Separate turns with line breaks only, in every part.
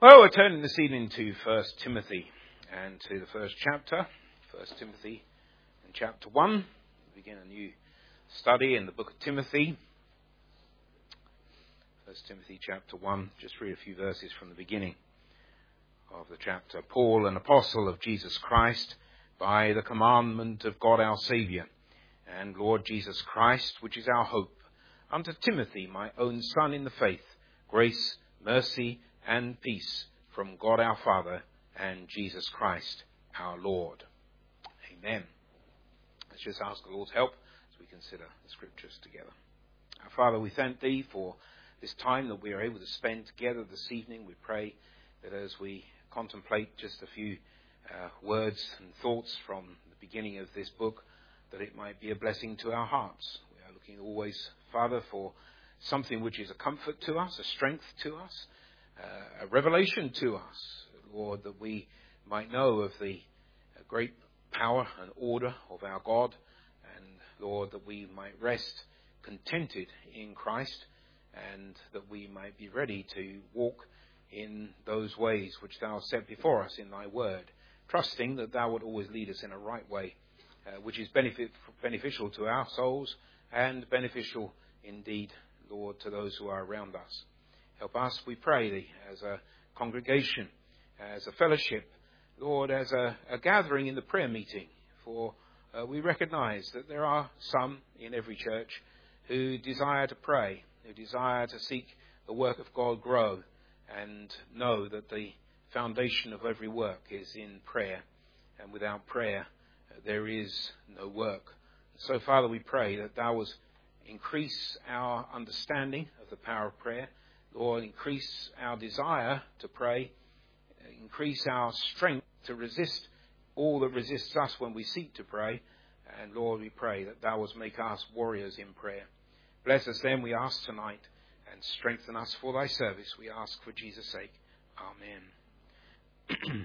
Well, we're turning this evening to 1 Timothy and to the first chapter, 1 Timothy and chapter 1. We begin a new study in the book of Timothy. 1 Timothy chapter 1, just read a few verses from the beginning of the chapter. Paul, an apostle of Jesus Christ, by the commandment of God our Saviour, and Lord Jesus Christ, which is our hope, unto Timothy, my own son in the faith, grace, mercy, and peace from God our Father and Jesus Christ our Lord. Amen. Let's just ask the Lord's help as we consider the scriptures together. Our Father, we thank Thee for this time that we are able to spend together this evening. We pray that as we contemplate just a few words and thoughts from the beginning of this book, that it might be a blessing to our hearts. We are looking always, Father, for something which is a comfort to us, a strength to us, a revelation to us, Lord, that we might know of the great power and order of our God, and Lord, that we might rest contented in Christ, and that we might be ready to walk in those ways which Thou hast set before us in Thy word, trusting that Thou would always lead us in a right way, which is beneficial to our souls and beneficial indeed, Lord, to those who are around us. Help us, we pray Thee, as a congregation, as a fellowship, Lord, as a gathering in the prayer meeting. For we recognise that there are some in every church who desire to pray, who desire to seek the work of God grow, and know that the foundation of every work is in prayer. And without prayer, there is no work. So, Father, we pray that Thou would increase our understanding of the power of prayer. Lord, increase our desire to pray, increase our strength to resist all that resists us when we seek to pray. And Lord, we pray that Thou wouldst make us warriors in prayer. Bless us then, we ask tonight, and strengthen us for Thy service. We ask for Jesus' sake. Amen.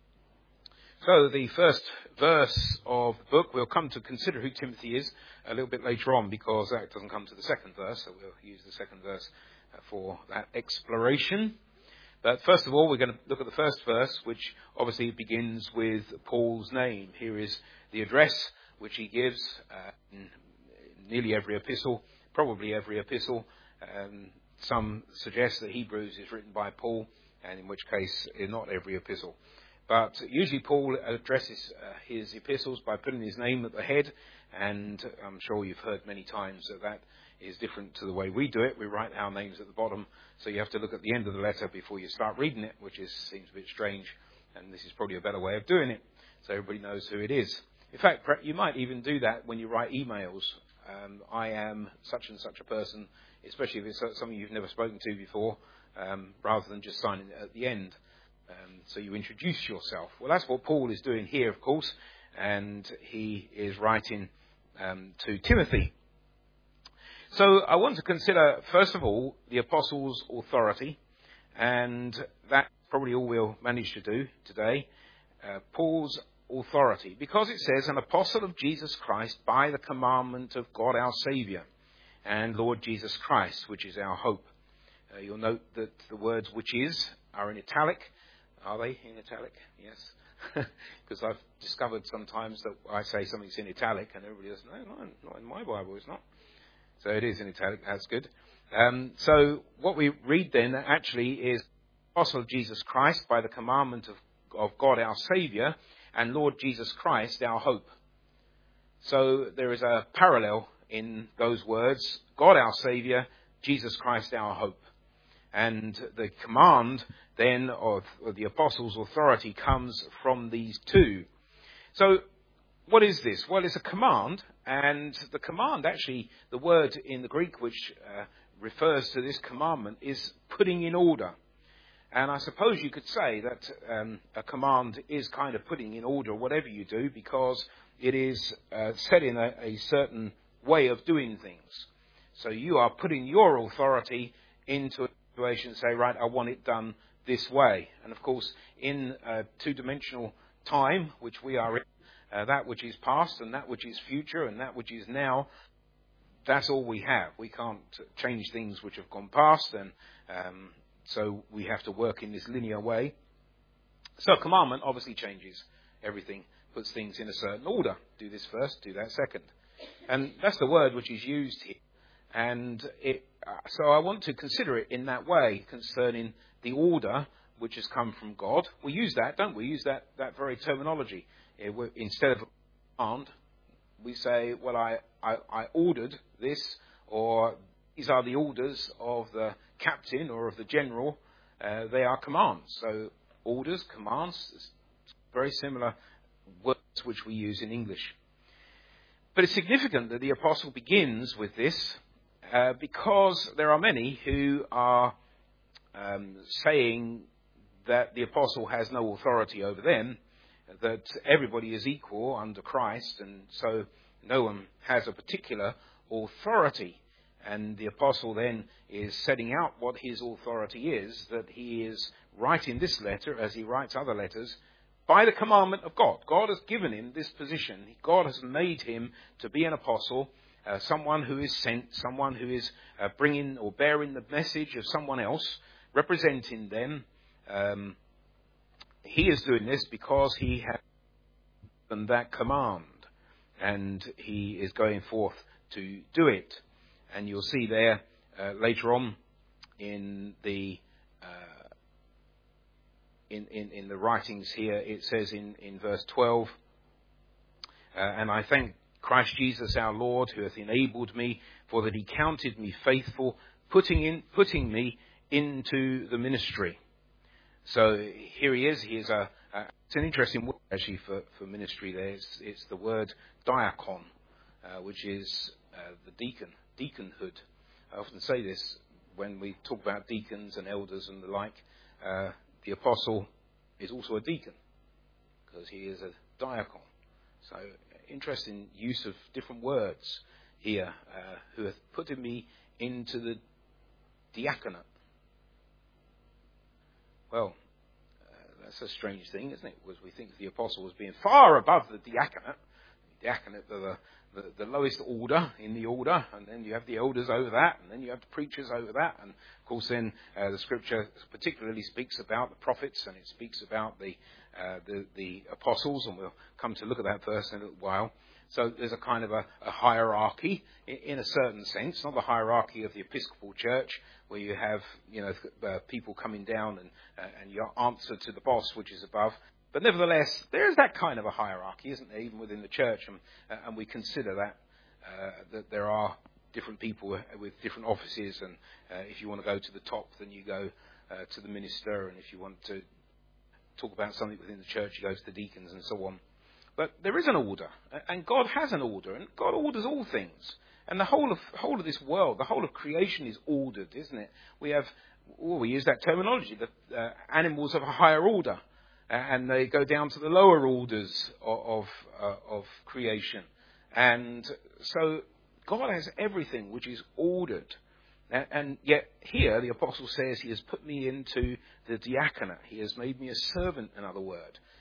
So the first verse of the book, we'll come to consider who Timothy is a little bit later on, because that doesn't come to the second verse, so we'll use the second verse for that exploration. But first of all, we're going to look at the first verse, which obviously begins with Paul's name. Here is the address which he gives in nearly every epistle, probably every epistle. Some suggest that Hebrews is written by Paul, and in which case not every epistle. But usually Paul addresses his epistles by putting his name at the head, and I'm sure you've heard many times that is different to the way we do it. We write our names at the bottom, so you have to look at the end of the letter before you start reading it, which seems a bit strange, and this is probably a better way of doing it, so everybody knows who it is. In fact, you might even do that when you write emails. I am such and such a person, especially if it's something you've never spoken to before, rather than just signing it at the end. So you introduce yourself. Well, that's what Paul is doing here, of course, and he is writing to Timothy. So I want to consider, first of all, the apostles' authority, and that's probably all we'll manage to do today. Paul's authority, because it says, an apostle of Jesus Christ by the commandment of God our Saviour and Lord Jesus Christ, which is our hope. You'll note that the words which is are in italic. Are they in italic? Yes. Because I've discovered sometimes that I say something's in italic and everybody says, no, not in my Bible, it's not. So it is in italic, that's good. So what we read then actually is Apostle of Jesus Christ by the commandment of God our Saviour and Lord Jesus Christ our hope. So there is a parallel in those words, God our Saviour, Jesus Christ our hope. And the command then of the apostles' authority comes from these two. So what is this? Well, it's a command, and the command actually, the word in the Greek which refers to this commandment is putting in order. And I suppose you could say that a command is kind of putting in order whatever you do, because it is set in a certain way of doing things. So you are putting your authority into a situation, say, right, I want it done this way. And of course, in two-dimensional time, which we are in, that which is past and that which is future and that which is now, that's all we have. We can't change things which have gone past, and So we have to work in this linear way. So commandment obviously changes everything, puts things in a certain order. Do this first, do that second. And that's the word which is used here. And so I want to consider it in that way concerning the order which has come from God. We use that, don't we? Use that very terminology. Instead of command, we say, well, I ordered this, or these are the orders of the captain or of the general. They are commands. So orders, commands, very similar words which we use in English. But it's significant that the apostle begins with this because there are many who are saying that the apostle has no authority over them, that everybody is equal under Christ, and so no one has a particular authority. And the apostle then is setting out what his authority is, that he is writing this letter, as he writes other letters, by the commandment of God. God has given him this position. God has made him to be an apostle, someone who is sent, someone who is bringing or bearing the message of someone else, representing them. He is doing this because he has given that command, and he is going forth to do it. And you'll see there later on in the in the writings here, it says in verse 12, and I thank Christ Jesus our Lord, who hath enabled me, for that he counted me faithful, putting me into the ministry. So here he is. He is it's an interesting word actually for ministry there. It's the word diakon, which is the deaconhood. I often say this when we talk about deacons and elders and the like. The apostle is also a deacon because he is a diakon. So interesting use of different words here. Who hath put me into the diaconate. Well, that's a strange thing, isn't it? Because we think of the apostle as being far above the diaconate. The diaconate are the lowest order in the order, and then you have the elders over that, and then you have the preachers over that, and of course then the scripture particularly speaks about the prophets, and it speaks about the apostles, and we'll come to look at that verse in a little while. So there's a kind of a hierarchy in a certain sense, not the hierarchy of the Episcopal Church, where you have people coming down and you answer to the boss, which is above. But nevertheless, there is that kind of a hierarchy, isn't there, even within the church, and we consider that there are different people with different offices, and if you want to go to the top, then you go to the minister, and if you want to talk about something within the church, you go to the deacons and so on. But there is an order, and God has an order, and God orders all things. And the whole of this world, the whole of creation is ordered, isn't it? We use that terminology, that animals of a higher order, and they go down to the lower orders of creation. And so God has everything which is ordered. And yet here the apostle says he has put me into the diaconate. He has made me a servant, in other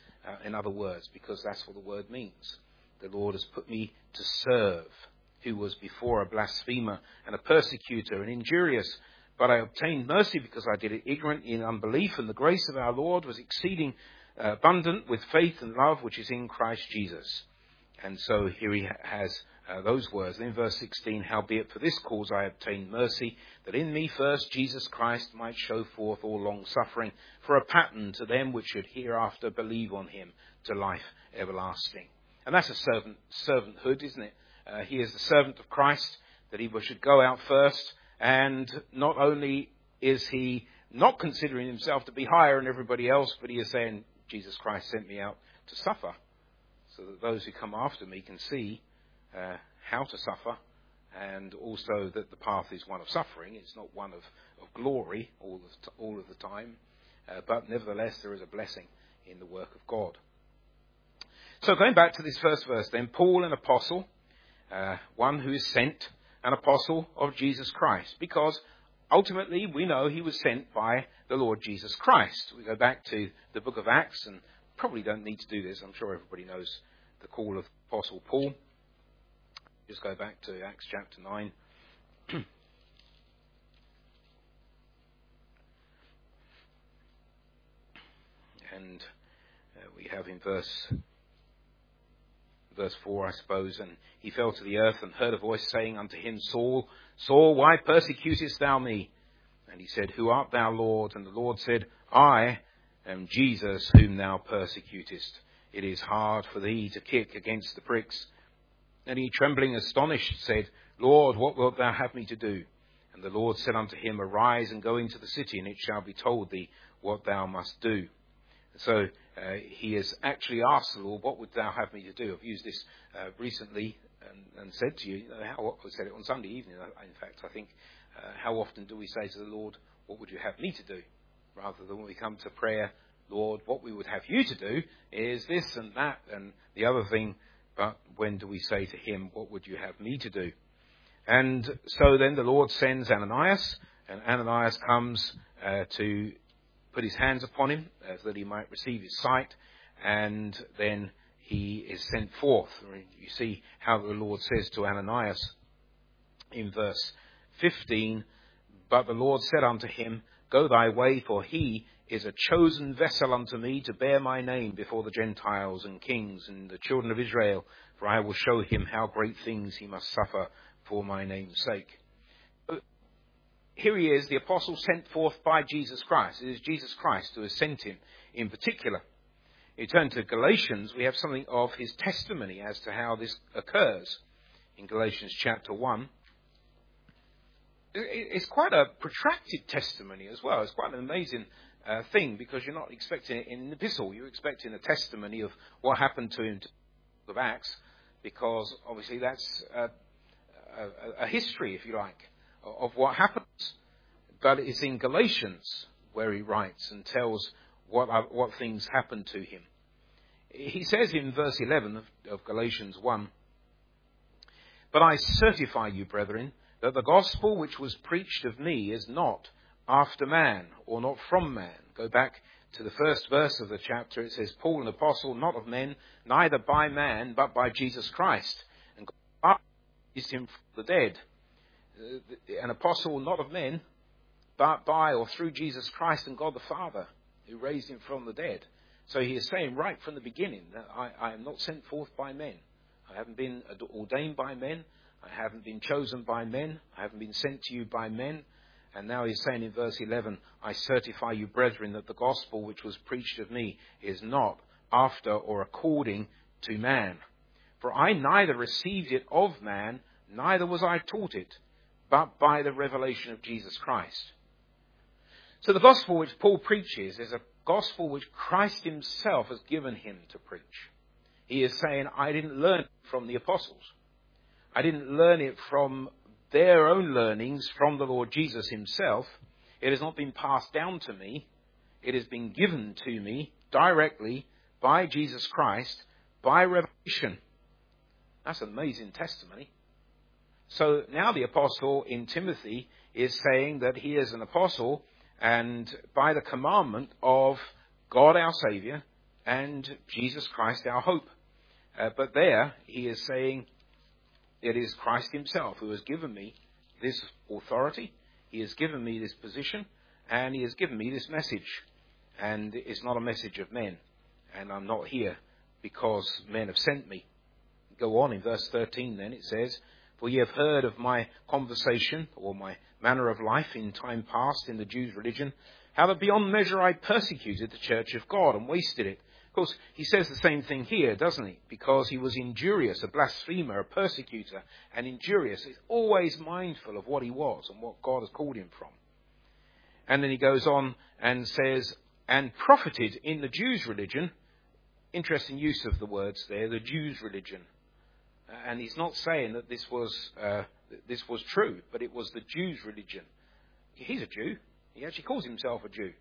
words, because that's what the word means. The Lord has put me to serve, who was before a blasphemer and a persecutor and injurious. But I obtained mercy because I did it ignorant in unbelief, and the grace of our Lord was exceeding abundant with faith and love which is in Christ Jesus. And so here he has those words. And in verse 16, howbeit for this cause I obtained mercy, that in me first Jesus Christ might show forth all long suffering, for a pattern to them which should hereafter believe on him to life everlasting. And that's a servanthood, isn't it? He is the servant of Christ, that he should go out first, and not only is he not considering himself to be higher than everybody else, but he is saying, Jesus Christ sent me out to suffer, so that those who come after me can see how to suffer, and also that the path is one of suffering. It's not one of glory all of the time, but nevertheless there is a blessing in the work of God. So going back to this first verse then, Paul, an apostle, one who is sent, an apostle of Jesus Christ, because ultimately we know he was sent by the Lord Jesus Christ. We go back to the book of Acts, and probably don't need to do this. I'm sure everybody knows the call of Apostle Paul. Just go back to Acts chapter 9. And we have in verse 4, I suppose, and he fell to the earth and heard a voice saying unto him, Saul, Saul, why persecutest thou me? And he said, Who art thou, Lord? And the Lord said, I am Jesus whom thou persecutest. It is hard for thee to kick against the pricks. And he, trembling, astonished, said, Lord, what wilt thou have me to do? And the Lord said unto him, Arise and go into the city, and it shall be told thee what thou must do. So he has actually asked the Lord, what would thou have me to do? I've used this recently and said to you, I said it on Sunday evening, in fact, I think, how often do we say to the Lord, what would you have me to do? Rather than when we come to prayer, Lord, what we would have you to do is this and that and the other thing. But when do we say to him, what would you have me to do? And so then the Lord sends Ananias, and Ananias comes to put his hands upon him so that he might receive his sight, and then he is sent forth. You see how the Lord says to Ananias in verse 15, But the Lord said unto him, Go thy way, for he is a chosen vessel unto me to bear my name before the Gentiles and kings and the children of Israel, for I will show him how great things he must suffer for my name's sake. Here he is, the apostle sent forth by Jesus Christ. It is Jesus Christ who has sent him in particular. You turn to Galatians, we have something of his testimony as to how this occurs. In Galatians chapter 1, it's quite a protracted testimony as well. It's quite an amazing thing, because you're not expecting it in an epistle. You're expecting a testimony of what happened to him of Acts, because obviously that's a history, if you like, of what happens. But it's in Galatians where he writes and tells what things happened to him. He says in verse 11 of Galatians 1, But I certify you, brethren, that the gospel which was preached of me is not after man, or not from man. Go back to the first verse of the chapter. It says, Paul, an apostle, not of men, neither by man, but by Jesus Christ. And God raised him from the dead. An apostle, not of men, but by or through Jesus Christ and God the Father, who raised him from the dead. So he is saying right from the beginning that I am not sent forth by men. I haven't been ordained by men. I haven't been chosen by men. I haven't been sent to you by men. And now he's saying in verse 11, I certify you, brethren, that the gospel which was preached of me is not after or according to man. For I neither received it of man, neither was I taught it, but by the revelation of Jesus Christ. So the gospel which Paul preaches is a gospel which Christ himself has given him to preach. He is saying, I didn't learn it from the apostles. I didn't learn it from their own learnings from the Lord Jesus himself. It has not been passed down to me. It has been given to me directly by Jesus Christ, by revelation. That's an amazing testimony. So now the apostle in Timothy is saying that he is an apostle, and by the commandment of God our Saviour and Jesus Christ our hope. But there he is saying it is Christ himself who has given me this authority. He has given me this position, and he has given me this message. And it's not a message of men. And I'm not here because men have sent me. Go on in verse 13 then, it says, For ye have heard of my conversation, or my manner of life in time past in the Jews' religion, how that beyond measure I persecuted the church of God and wasted it. Of course, he says the same thing here, doesn't he? Because he was injurious, a blasphemer, a persecutor, and injurious. He's always mindful of what he was and what God has called him from. And then he goes on and says, and profited in the Jews' religion. Interesting use of the words there, the Jews' religion. And he's not saying that this was true, but it was the Jews' religion. He's a Jew. He actually calls himself a Jew.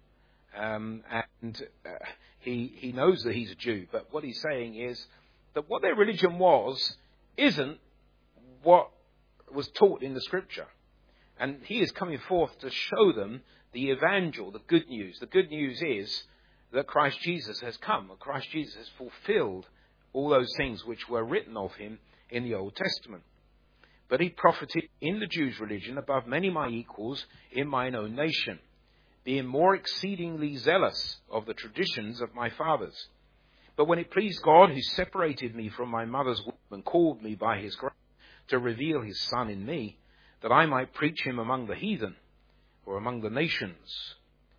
He knows that he's a Jew, but what he's saying is that what their religion was isn't what was taught in the Scripture. And he is coming forth to show them the evangel, the good news. The good news is that Christ Jesus has come, that Christ Jesus has fulfilled all those things which were written of him in the Old Testament. But he profited in the Jews' religion above many my equals in mine own nation, being more exceedingly zealous of the traditions of my fathers. But when it pleased God, who separated me from my mother's womb and called me by his grace to reveal his Son in me, that I might preach him among the heathen, or among the nations.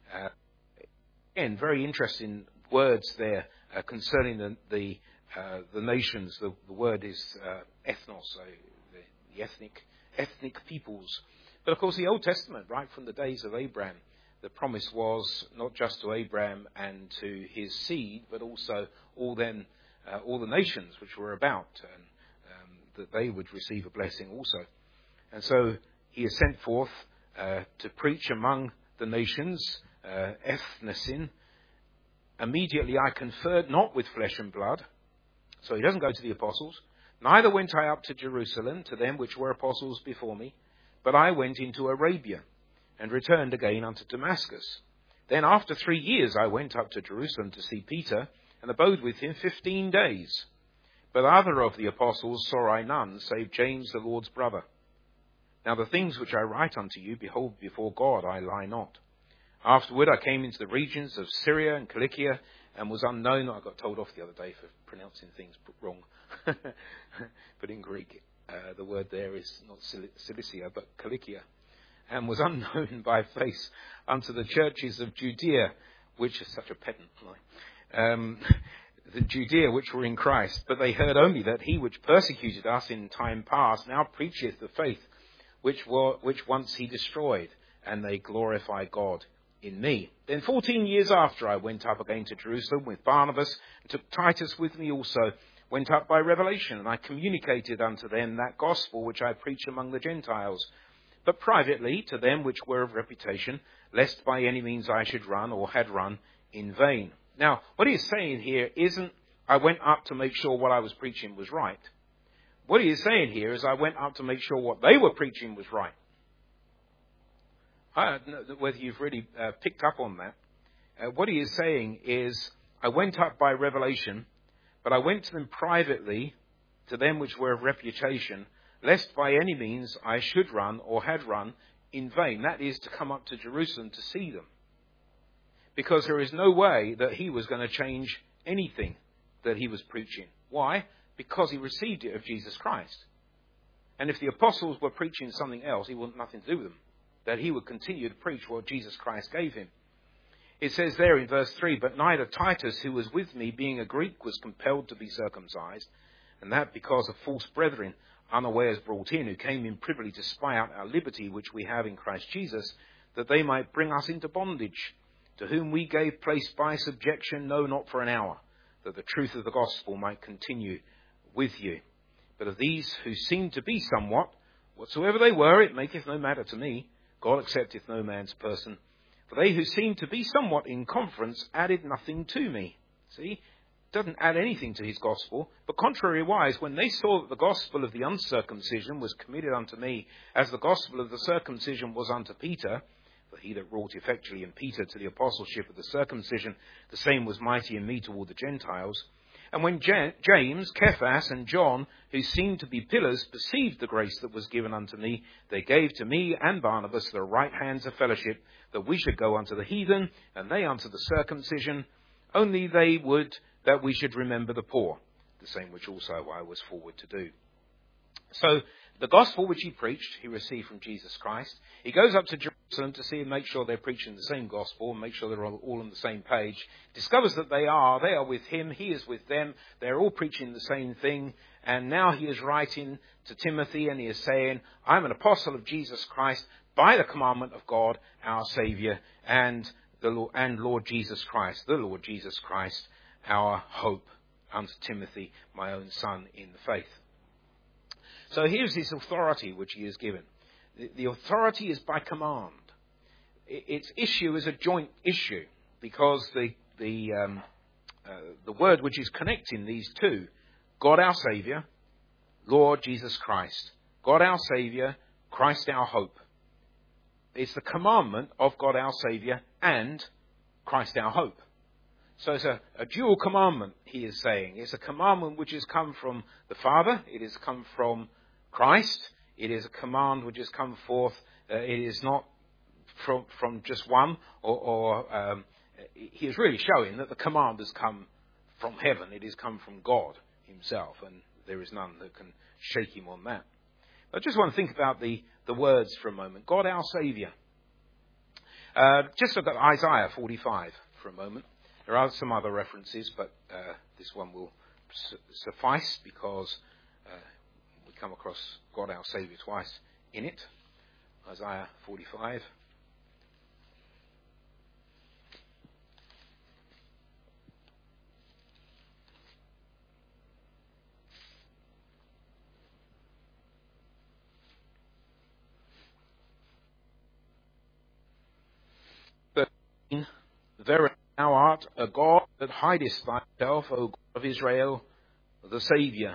Again, very interesting words there concerning the nations. The word is ethnos, so the ethnic peoples. But of course, the Old Testament, right from the days of Abraham, the promise was not just to Abraham and to his seed, but also all the nations which were about, and that they would receive a blessing also. And so he is sent forth to preach among the nations, ethnesin. Immediately I conferred not with flesh and blood. So he doesn't go to the apostles. Neither went I up to Jerusalem to them which were apostles before me, but I went into Arabia, and returned again unto Damascus. Then after 3 years I went up to Jerusalem to see Peter, and abode with him 15 days. But other of the apostles saw I none, save James the Lord's brother. Now the things which I write unto you, behold, before God I lie not. Afterward I came into the regions of Syria and Cilicia, and was unknown. I got told off the other day for pronouncing things wrong. But in Greek, the word there is not Cilicia, but Cilicia. And was unknown by face unto the churches of Judea, which is such a pedant line, the Judea which were in Christ. But they heard only that he which persecuted us in time past now preacheth the faith which once he destroyed, and they glorify God in me. Then 14 years after I went up again to Jerusalem with Barnabas, and took Titus with me also, went up by revelation, and I communicated unto them that gospel which I preach among the Gentiles, but privately to them which were of reputation, lest by any means I should run or had run in vain. Now, what he is saying here isn't, I went up to make sure what I was preaching was right. What he is saying here is, I went up to make sure what they were preaching was right. I don't know whether you've really picked up on that. What he is saying is, I went up by revelation, but I went to them privately, to them which were of reputation, lest by any means I should run or had run in vain. That is, to come up to Jerusalem to see them. Because there is no way that he was going to change anything that he was preaching. Why? Because he received it of Jesus Christ. And if the apostles were preaching something else, he wanted nothing to do with them. That he would continue to preach what Jesus Christ gave him. It says there in verse 3, but neither Titus, who was with me, being a Greek, was compelled to be circumcised, and that because of false brethren unawares brought in, who came in privily to spy out our liberty which we have in Christ Jesus, that they might bring us into bondage, to whom we gave place by subjection, no, not for an hour, that the truth of the gospel might continue with you. But of these who seemed to be somewhat, whatsoever they were, it maketh no matter to me, God accepteth no man's person. For they who seemed to be somewhat in conference added nothing to me. See? Doesn't add anything to his gospel, but contrariwise, when they saw that the gospel of the uncircumcision was committed unto me, as the gospel of the circumcision was unto Peter, for he that wrought effectually in Peter to the apostleship of the circumcision, the same was mighty in me toward the Gentiles. And when James, Cephas, and John, who seemed to be pillars, perceived the grace that was given unto me, they gave to me and Barnabas the right hands of fellowship, that we should go unto the heathen, and they unto the circumcision, only they would that we should remember the poor, the same which also I was forward to do. So, the gospel which he preached, he received from Jesus Christ. He goes up to Jerusalem to see and make sure they're preaching the same gospel, and make sure they're all on the same page. Discovers that they are with him, he is with them, they're all preaching the same thing, and now he is writing to Timothy, and he is saying, I'm an apostle of Jesus Christ, by the commandment of God, our Saviour, and Lord Jesus Christ, the Lord Jesus Christ, our hope, unto Timothy, my own son in the faith. So here's his authority which he is given. The authority is by command. Its issue is a joint issue, because the word which is connecting these two, God our Saviour, Lord Jesus Christ. God our Saviour, Christ our hope. It's the commandment of God our Saviour and Christ our hope. So it's a dual commandment, he is saying. It's a commandment which has come from the Father. It has come from Christ. It is a command which has come forth. It is not from just one, or he is really showing that the command has come from heaven. It has come from God himself, and there is none that can shake him on that. I just want to think about the words for a moment. God our Saviour. Just look at Isaiah 45 for a moment. There are some other references, but this one will suffice because we come across God our Saviour twice in it. Isaiah 45. Verily thou art a God that hidest thyself, O God of Israel, the Saviour.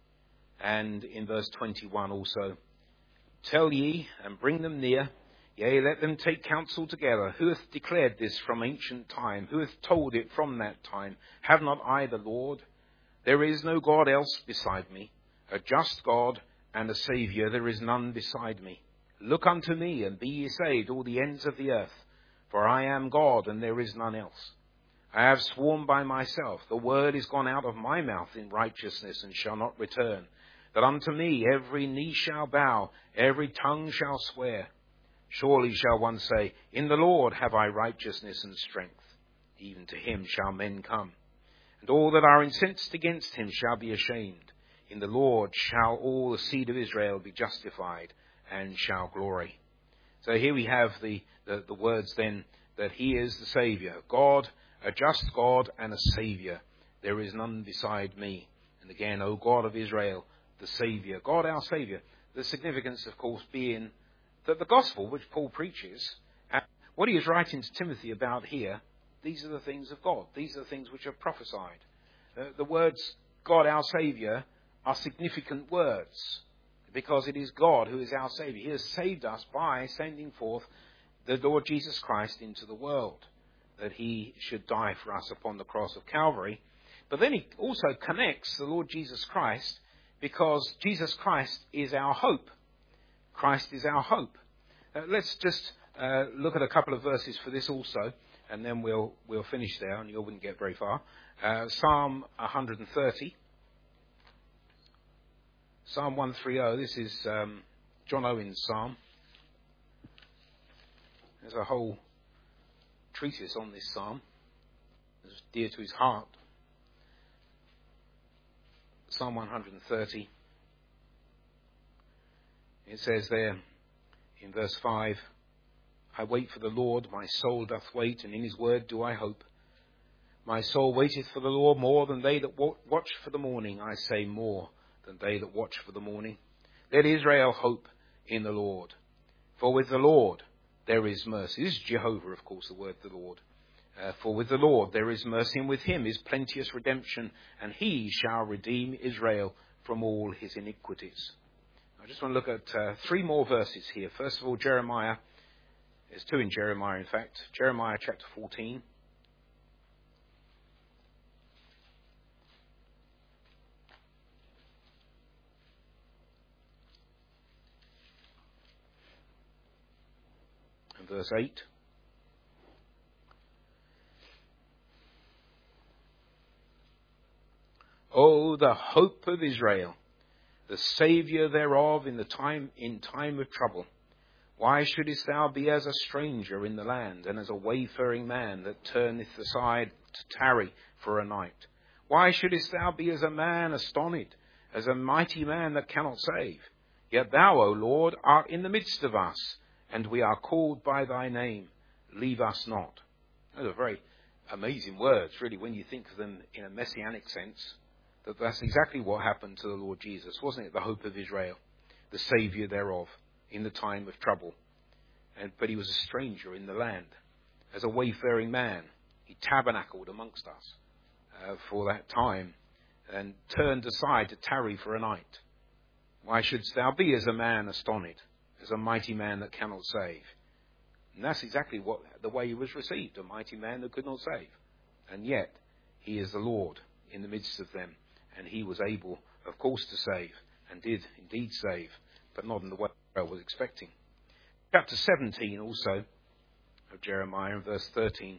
And in verse 21 also, tell ye, and bring them near, yea, let them take counsel together. Who hath declared this from ancient time? Who hath told it from that time? Have not I the Lord? There is no God else beside me, a just God and a Saviour. There is none beside me. Look unto me, and be ye saved, all the ends of the earth. For I am God, and there is none else. I have sworn by myself, the word is gone out of my mouth in righteousness, and shall not return, that unto me every knee shall bow, every tongue shall swear. Surely shall one say, in the Lord have I righteousness and strength. Even to him shall men come. And all that are incensed against him shall be ashamed. In the Lord shall all the seed of Israel be justified, and shall glory. So here we have the words then that he is the Saviour. God, a just God and a Saviour. There is none beside me. And again, O God of Israel, the Saviour. God our Saviour. The significance, of course, being that the gospel which Paul preaches, and what he is writing to Timothy about here, these are the things of God. These are the things which are prophesied. The words God our Saviour are significant words, because it is God who is our Saviour. He has saved us by sending forth the Lord Jesus Christ into the world, that he should die for us upon the cross of Calvary. But then he also connects the Lord Jesus Christ, because Jesus Christ is our hope. Christ is our hope. Let's just look at a couple of verses for this also, and then we'll finish there, and you wouldn't get very far. Psalm 130. Psalm 130, this is John Owen's psalm. There's a whole treatise on this psalm. It's dear to his heart. Psalm 130. It says there in verse 5, I wait for the Lord, my soul doth wait, and in his word do I hope. My soul waiteth for the Lord more than they that watch for the morning. I say more than they that watch for the morning. Let Israel hope in the Lord. For with the Lord there is mercy. This is Jehovah, of course, the word the Lord. For with the Lord there is mercy, and with him is plenteous redemption, and he shall redeem Israel from all his iniquities. I just want to look at 3 more verses here. First of all, Jeremiah. There's 2 in Jeremiah, in fact. Jeremiah chapter 14. Verse 8. Oh, the hope of Israel, the Saviour thereof in time of trouble. Why shouldest thou be as a stranger in the land, and as a wayfaring man that turneth aside to tarry for a night? Why shouldest thou be as a man astonished, as a mighty man that cannot save? Yet thou, O Lord, art in the midst of us, and we are called by thy name. Leave us not. Those are very amazing words, really, when you think of them in a messianic sense. That's exactly what happened to the Lord Jesus, wasn't it? The hope of Israel, the Saviour thereof, in the time of trouble. But he was a stranger in the land. As a wayfaring man, he tabernacled amongst us for that time, and turned aside to tarry for a night. Why shouldst thou be as a man astonished, as a mighty man that cannot save? And that's exactly the way he was received, a mighty man that could not save. And yet, he is the Lord in the midst of them. And he was able, of course, to save, and did indeed save, but not in the way I was expecting. Chapter 17 also, of Jeremiah in verse 13.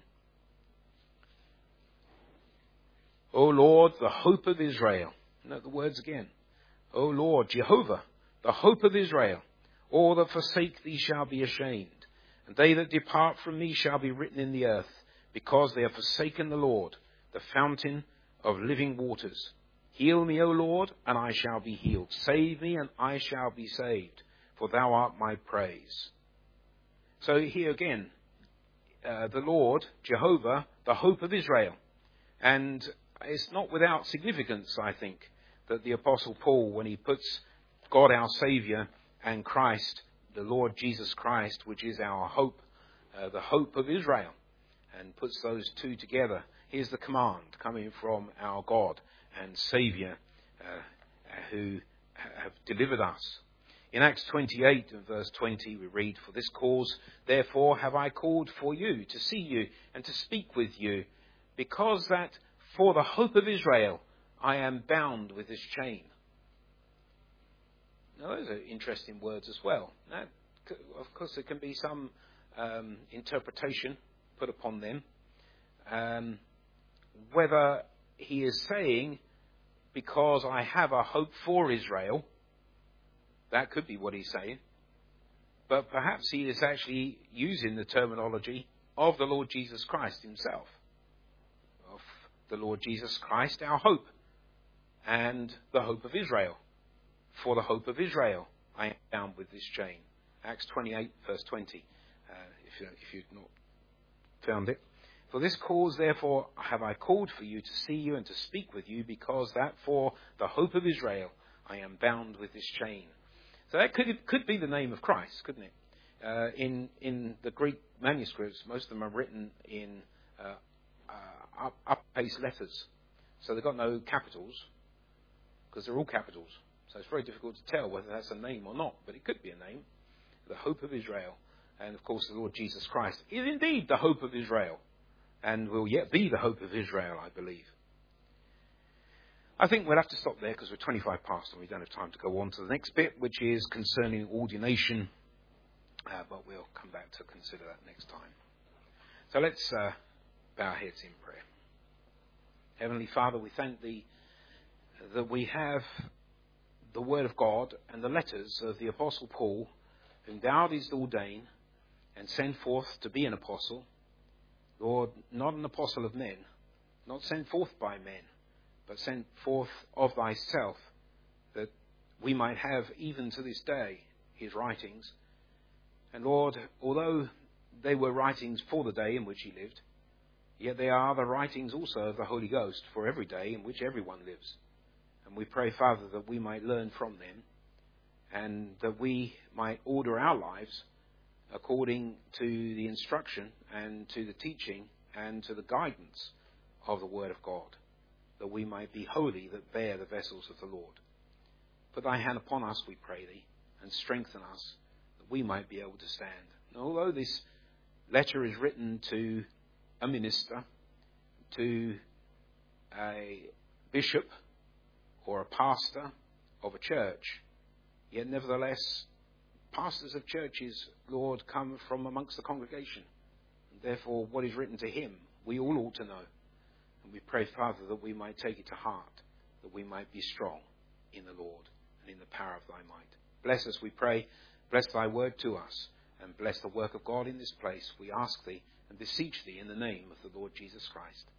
O Lord, the hope of Israel. Note the words again. O Lord, Jehovah, the hope of Israel. All that forsake thee shall be ashamed, and they that depart from me shall be written in the earth, because they have forsaken the Lord, the fountain of living waters. Heal me, O Lord, and I shall be healed. Save me, and I shall be saved, for thou art my praise. So here again, the Lord, Jehovah, the hope of Israel. And it's not without significance, I think, that the Apostle Paul, when he puts God our Saviour and Christ, the Lord Jesus Christ, which is our hope, the hope of Israel, and puts those two together. Here's the command coming from our God and Saviour who have delivered us. In Acts 28 and verse 20 we read, For this cause therefore have I called for you, to see you and to speak with you, because that for the hope of Israel I am bound with this chain. Now those are interesting words as well. Now, of course there can be some interpretation put upon them. Whether he is saying, because I have a hope for Israel, that could be what he's saying. But perhaps he is actually using the terminology of the Lord Jesus Christ himself. Of the Lord Jesus Christ, our hope, and the hope of Israel. For the hope of Israel, I am bound with this chain. Acts 28, verse 20, if you've not found it. For this cause, therefore, have I called for you, to see you and to speak with you, because that for the hope of Israel, I am bound with this chain. So that could be the name of Christ, couldn't it? In the Greek manuscripts, most of them are written in uppercase letters. So they've got no capitals, because they're all capitals. So it's very difficult to tell whether that's a name or not, but it could be a name. The hope of Israel. And of course the Lord Jesus Christ is indeed the hope of Israel, and will yet be the hope of Israel, I believe. I think we'll have to stop there because we're 25 past and we don't have time to go on to the next bit, which is concerning ordination. But we'll come back to consider that next time. So let's bow our heads in prayer. Heavenly Father, we thank Thee that we have the Word of God and the letters of the Apostle Paul, whom Thou didst ordain and send forth to be an apostle. Lord, not an apostle of men, not sent forth by men, but sent forth of Thyself, that we might have even to this day His writings. And Lord, although they were writings for the day in which He lived, yet they are the writings also of the Holy Ghost for every day in which everyone lives. And we pray, Father, that we might learn from them, and that we might order our lives according to the instruction and to the teaching and to the guidance of the Word of God, that we might be holy that bear the vessels of the Lord. Put Thy hand upon us, we pray Thee, and strengthen us, that we might be able to stand. And although this letter is written to a minister, to a bishop, or a pastor of a church, yet nevertheless, pastors of churches, Lord, come from amongst the congregation. And therefore, what is written to him, we all ought to know. And we pray, Father, that we might take it to heart, that we might be strong in the Lord and in the power of Thy might. Bless us, we pray. Bless Thy word to us, and bless the work of God in this place. We ask Thee and beseech Thee in the name of the Lord Jesus Christ.